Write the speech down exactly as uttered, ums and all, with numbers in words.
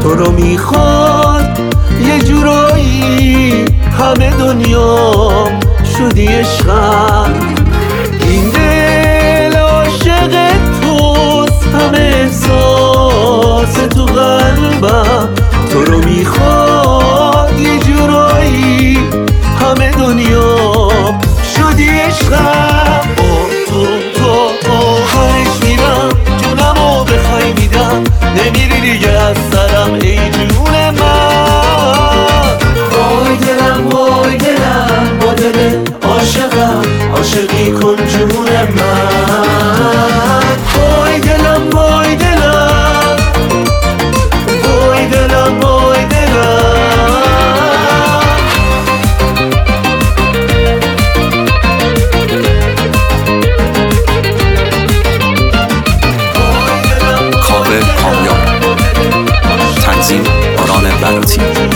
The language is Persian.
تو رو میخواد یه جورایی همه دنیا شدی عشقم. این دل عاشق توست، همه احساس تو قلبم. تو رو میخواد یه جورایی همه دنیا شدی عشقم. تو تو آخرش میرم جونمو بخوای میدم، نمیری دیگه از سرم ای جون من. وای دلم وای دلم با دل عاشقم، عاشقی کن جون من. وای دلم وای دلم وای دلم وای دلم. کاوه کامیاب، تنظیم آران بلاتی.